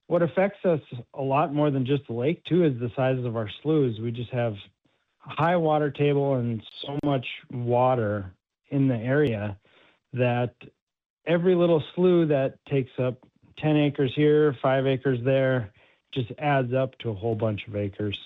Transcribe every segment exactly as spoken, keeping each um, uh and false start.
What affects us a lot more than just the lake, too, is the size of our sloughs. We just have a high water table and so much water in the area that every little slough that takes up ten acres here, five acres there, just adds up to a whole bunch of acres.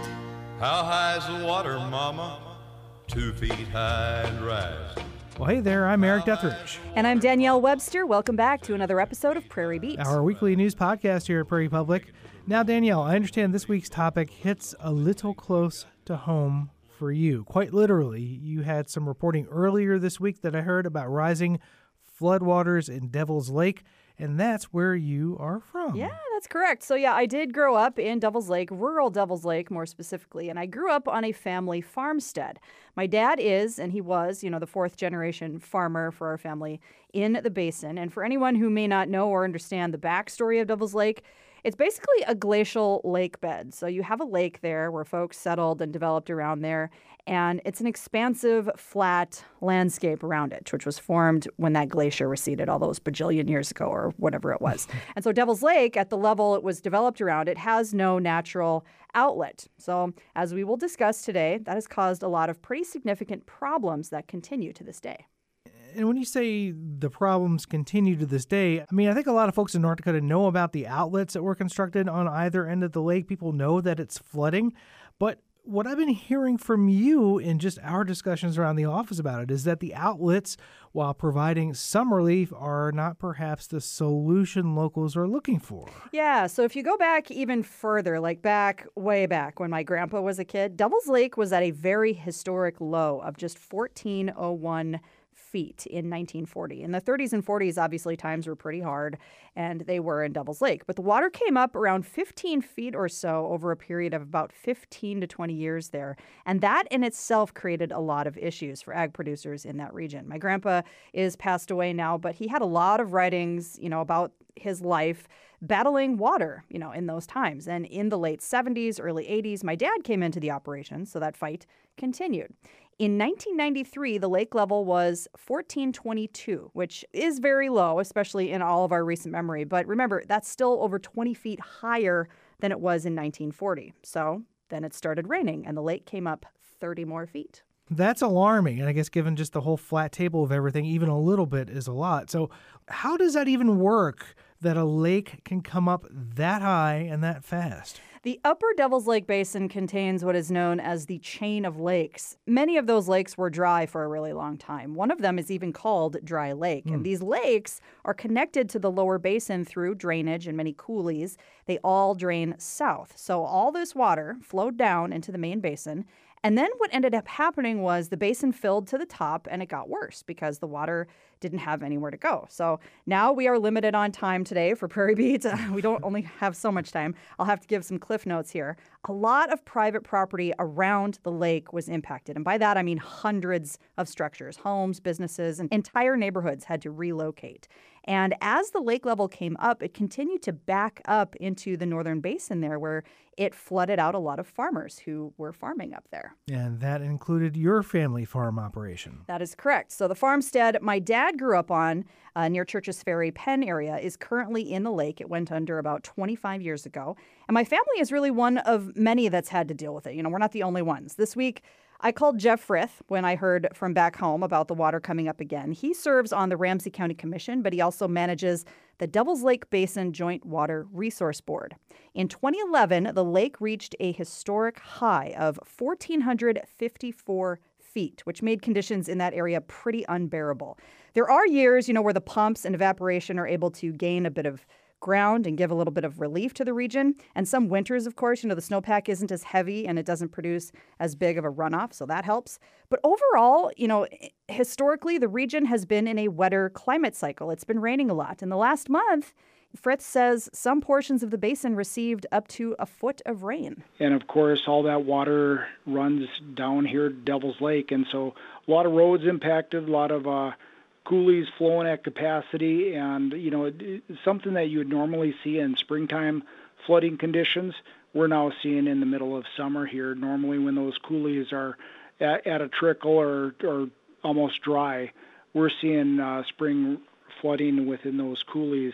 How high is the water, Mama? Two feet high and rising. Well, hey there, I'm Eric Deatherage. And I'm Danielle Webster. Welcome back to another episode of Prairie Beat, our weekly news podcast here at Prairie Public. Now, Danielle, I understand this week's topic hits a little close to home for you. Quite literally, you had some reporting earlier this week that I heard about rising floodwaters in Devil's Lake, and that's where you are from. Yeah, that's correct. So yeah, I did grow up in Devil's Lake, rural Devil's Lake more specifically, and I grew up on a family farmstead. My dad is, and he was, you know, the fourth generation farmer for our family in the basin. And for anyone who may not know or understand the backstory of Devil's Lake, it's basically a glacial lake bed. So you have a lake there where folks settled and developed around there, and it's an expansive, flat landscape around it, which was formed when that glacier receded all those bajillion years ago or whatever it was. And so Devil's Lake, at the level it was developed around, it has no natural outlet. So as we will discuss today, that has caused a lot of pretty significant problems that continue to this day. And when you say the problems continue to this day, I mean, I think a lot of folks in North Dakota know about the outlets that were constructed on either end of the lake. People know that it's flooding. But what I've been hearing from you in just our discussions around the office about it is that the outlets, while providing some relief, are not perhaps the solution locals are looking for. Yeah, so if you go back even further, like back, way back when my grandpa was a kid, Devil's Lake was at a very historic low of just fourteen oh one feet in nineteen forty. In the thirties and forties, obviously, times were pretty hard, and they were in Devil's Lake. But the water came up around fifteen feet or so over a period of about fifteen to twenty years there. And that in itself created a lot of issues for ag producers in that region. My grandpa is passed away now, but he had a lot of writings, you know, about his life battling water, you know, in those times. And in the late seventies, early eighties, my dad came into the operation, so that fight continued. In nineteen ninety-three, the lake level was fourteen twenty-two, which is very low, especially in all of our recent memory. But remember, that's still over twenty feet higher than it was in nineteen forty. So then it started raining, and the lake came up thirty more feet. That's alarming. And I guess given just the whole flat table of everything, even a little bit is a lot. So how does that even work that a lake can come up that high and that fast? The upper Devil's Lake Basin contains what is known as the chain of lakes. Many of those lakes were dry for a really long time. One of them is even called Dry Lake. Mm. And these lakes are connected to the lower basin through drainage and many coulees. They all drain south. So all this water flowed down into the main basin. And then what ended up happening was the basin filled to the top, and it got worse because the water didn't have anywhere to go. So now we are limited on time today for Prairie Beat. We don't only have so much time. I'll have to give some cliff notes here. A lot of private property around the lake was impacted. And by that, I mean hundreds of structures, homes, businesses, and entire neighborhoods had to relocate. And as the lake level came up, it continued to back up into the northern basin there, where it flooded out a lot of farmers who were farming up there. And that included your family farm operation. That is correct. So the farmstead my dad grew up on uh, near Church's Ferry, Penn area, is currently in the lake. It went under about twenty-five years ago. And my family is really one of many that's had to deal with it. You know, we're not the only ones. This week, I called Jeff Frith when I heard from back home about the water coming up again. He serves on the Ramsey County Commission, but he also manages the Devil's Lake Basin Joint Water Resource Board. In twenty eleven, the lake reached a historic high of one thousand four hundred fifty-four feet, which made conditions in that area pretty unbearable. There are years, you know, where the pumps and evaporation are able to gain a bit of ground and give a little bit of relief to the region. And some winters, of course, you know, the snowpack isn't as heavy and it doesn't produce as big of a runoff, so that helps. But overall, you know, historically, the region has been in a wetter climate cycle. It's been raining a lot. In the last month, Fritz says some portions of the basin received up to a foot of rain. And of course, all that water runs down here at Devil's Lake. And so a lot of roads impacted, a lot of uh, coulees flowing at capacity, and, you know, it, something that you would normally see in springtime flooding conditions, we're now seeing in the middle of summer here. Normally when those coulees are at, at a trickle or, or almost dry, we're seeing uh, spring flooding within those coulees.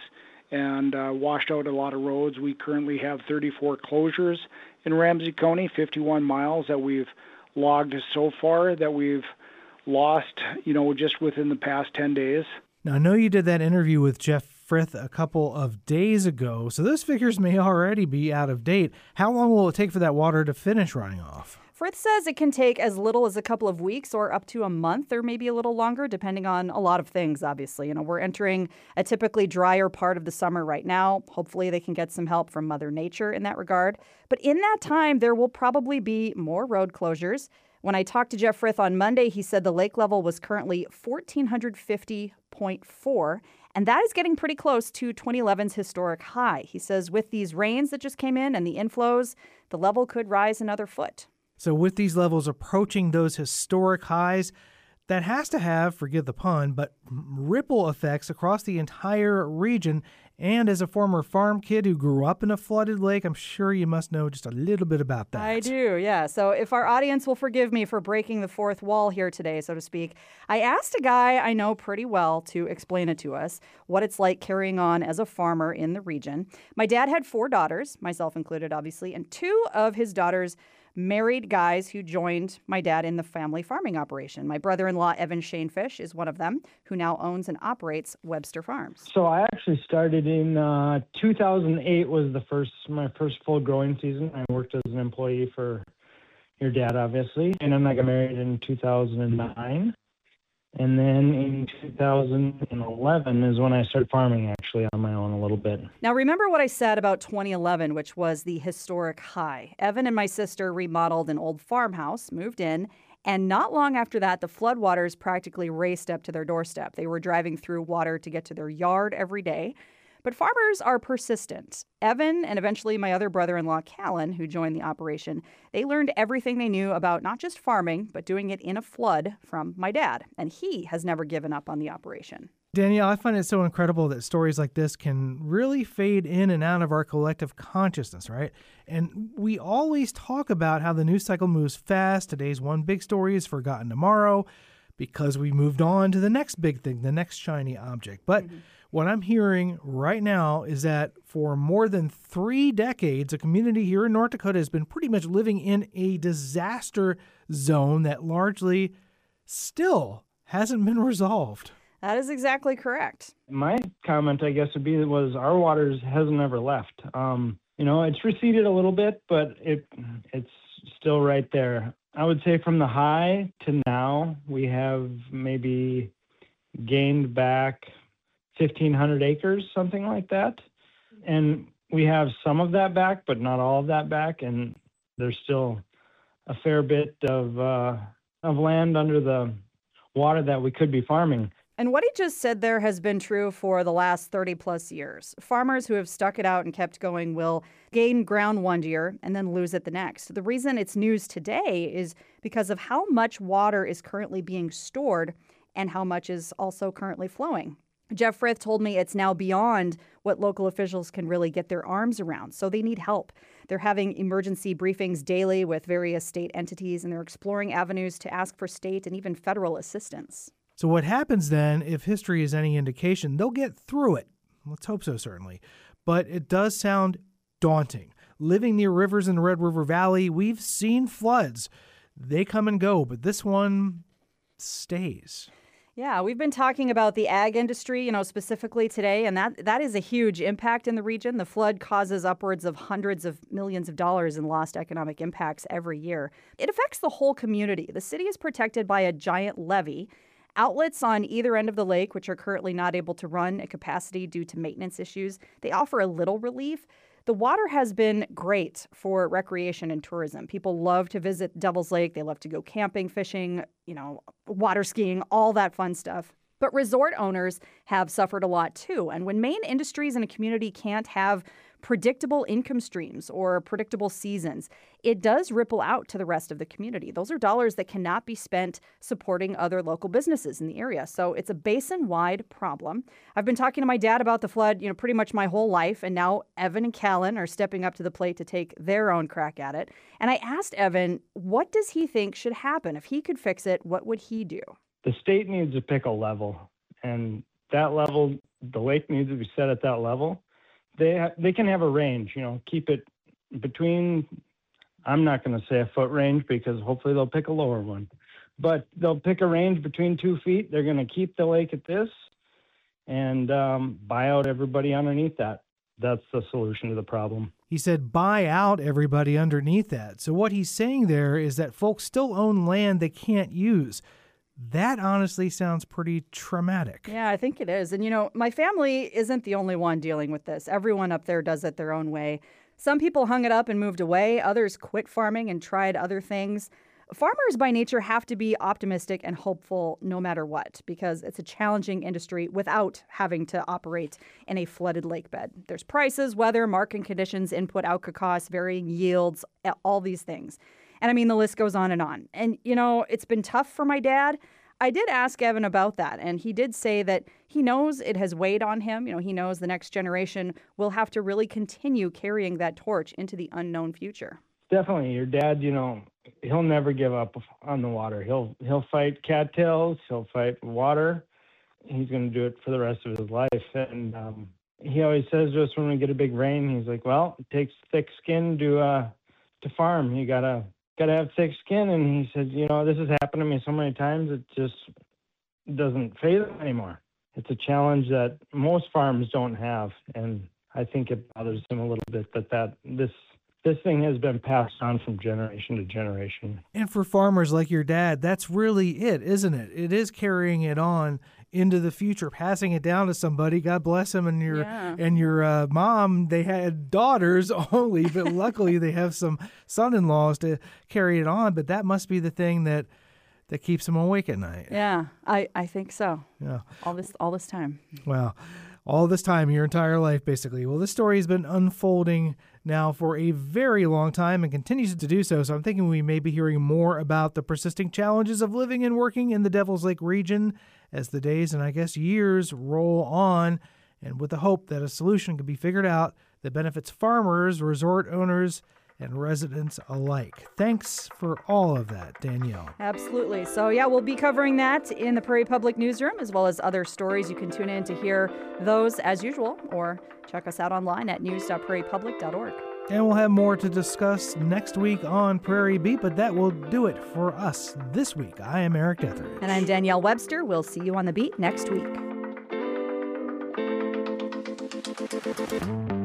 and uh, washed out a lot of roads. We currently have thirty-four closures in Ramsey County, fifty-one miles that we've logged so far that we've lost, you know, just within the past ten days. Now, I know you did that interview with Jeff Frith a couple of days ago, so those figures may already be out of date. How long will it take for that water to finish running off? Frith says it can take as little as a couple of weeks or up to a month or maybe a little longer, depending on a lot of things, obviously. You know, we're entering a typically drier part of the summer right now. Hopefully they can get some help from Mother Nature in that regard. But in that time, there will probably be more road closures. When I talked to Jeff Frith on Monday, he said the lake level was currently one thousand four hundred fifty point four, and that is getting pretty close to twenty eleven's historic high. He says with these rains that just came in and the inflows, the level could rise another foot. So with these levels approaching those historic highs, that has to have, forgive the pun, but ripple effects across the entire region. And as a former farm kid who grew up in a flooded lake, I'm sure you must know just a little bit about that. I do, yeah. So if our audience will forgive me for breaking the fourth wall here today, so to speak, I asked a guy I know pretty well to explain it to us, what it's like carrying on as a farmer in the region. My dad had four daughters, myself included, obviously, and two of his daughters married guys who joined my dad in the family farming operation. My brother-in-law, Evan Shanefish, is one of them, who now owns and operates Webster Farms. So I actually started in uh, two thousand eight was the first my first full growing season. I worked as an employee for your dad, obviously, and then I got married in two thousand nine. And then in two thousand eleven is when I started farming actually on my own a little bit. Now, remember what I said about twenty eleven, which was the historic high. Evan and my sister remodeled an old farmhouse, moved in, and not long after that, the floodwaters practically raced up to their doorstep. They were driving through water to get to their yard every day. But farmers are persistent. Evan and eventually my other brother-in-law, Callan, who joined the operation, they learned everything they knew about not just farming, but doing it in a flood from my dad. And he has never given up on the operation. Danielle, I find it so incredible that stories like this can really fade in and out of our collective consciousness, right? And we always talk about how the news cycle moves fast. Today's one big story is forgotten tomorrow because we moved on to the next big thing, the next shiny object. But mm-hmm. what I'm hearing right now is that for more than three decades, a community here in North Dakota has been pretty much living in a disaster zone that largely still hasn't been resolved. That is exactly correct. My comment, I guess, would be was our waters hasn't ever left. Um, you know, it's receded a little bit, but it it's still right there. I would say from the high to now, we have maybe gained back fifteen hundred acres, something like that. And we have some of that back, but not all of that back. And there's still a fair bit of uh, of land under the water that we could be farming. And what he just said there has been true for the last thirty plus years. Farmers who have stuck it out and kept going will gain ground one year and then lose it the next. The reason it's news today is because of how much water is currently being stored and how much is also currently flowing. Jeff Frith told me it's now beyond what local officials can really get their arms around, so they need help. They're having emergency briefings daily with various state entities, and they're exploring avenues to ask for state and even federal assistance. So what happens then, if history is any indication, they'll get through it. Let's hope so, certainly. But it does sound daunting. Living near rivers in the Red River Valley, we've seen floods. They come and go, but this one stays. Yeah, we've been talking about the ag industry, you know, specifically today, and that that is a huge impact in the region. The flood causes upwards of hundreds of millions of dollars in lost economic impacts every year. It affects the whole community. The city is protected by a giant levee. Outlets on either end of the lake, which are currently not able to run at capacity due to maintenance issues, they offer a little relief. The water has been great for recreation and tourism. People love to visit Devil's Lake. They love to go camping, fishing, you know, water skiing, all that fun stuff. But resort owners have suffered a lot too. And when main industries in a community can't have predictable income streams or predictable seasons, it does ripple out to the rest of the community. Those are dollars that cannot be spent supporting other local businesses in the area. So it's a basin-wide problem. I've been talking to my dad about the flood, you know, pretty much my whole life, and now Evan and Callan are stepping up to the plate to take their own crack at it. And I asked Evan, what does he think should happen? If he could fix it, what would he do? The state needs to pick a level, and that level, the lake needs to be set at that level. They ha- they can have a range, you know, keep it between, I'm not going to say a foot range because hopefully they'll pick a lower one, but they'll pick a range between two feet. They're going to keep the lake at this and um, buy out everybody underneath that. That's the solution to the problem. He said buy out everybody underneath that. So what he's saying there is that folks still own land they can't use. That honestly sounds pretty traumatic. Yeah, I think it is. And, you know, my family isn't the only one dealing with this. Everyone up there does it their own way. Some people hung it up and moved away. Others quit farming and tried other things. Farmers by nature have to be optimistic and hopeful no matter what, because it's a challenging industry without having to operate in a flooded lake bed. There's prices, weather, market conditions, input, output costs, varying yields, all these things. And I mean, the list goes on and on. And, you know, it's been tough for my dad. I did ask Evan about that, and he did say that he knows it has weighed on him. You know, he knows the next generation will have to really continue carrying that torch into the unknown future. Definitely. Your dad, you know, he'll never give up on the water. He'll he'll fight cattails. He'll fight water. He's going to do it for the rest of his life. And um, he always says to us when we get a big rain, he's like, well, it takes thick skin to uh, to farm. You got to got to have thick skin. And he said, you know, this has happened to me so many times, it just doesn't phase him anymore. It's a challenge that most farms don't have. And I think it bothers him a little bit that, that this This thing has been passed on from generation to generation. And for farmers like your dad, that's really it, isn't it? It is carrying it on into the future, passing it down to somebody. God bless him and your Yeah. and your uh, mom. They had daughters only, but luckily they have some son-in-laws to carry it on. But that must be the thing that that keeps them awake at night. Yeah, I, I think so. Yeah. All this all this time. Wow. All this time, your entire life, basically. Well, this story has been unfolding now for a very long time and continues to do so. So I'm thinking we may be hearing more about the persisting challenges of living and working in the Devil's Lake region as the days and I guess years roll on, and with the hope that a solution can be figured out that benefits farmers, resort owners, and residents alike. Thanks for all of that, Danielle. Absolutely. So, yeah, we'll be covering that in the Prairie Public Newsroom, as well as other stories. You can tune in to hear those as usual, or check us out online at news dot prairie public dot org. And we'll have more to discuss next week on Prairie Beat, but that will do it for us this week. I am Eric Detheridge. And I'm Danielle Webster. We'll see you on the beat next week.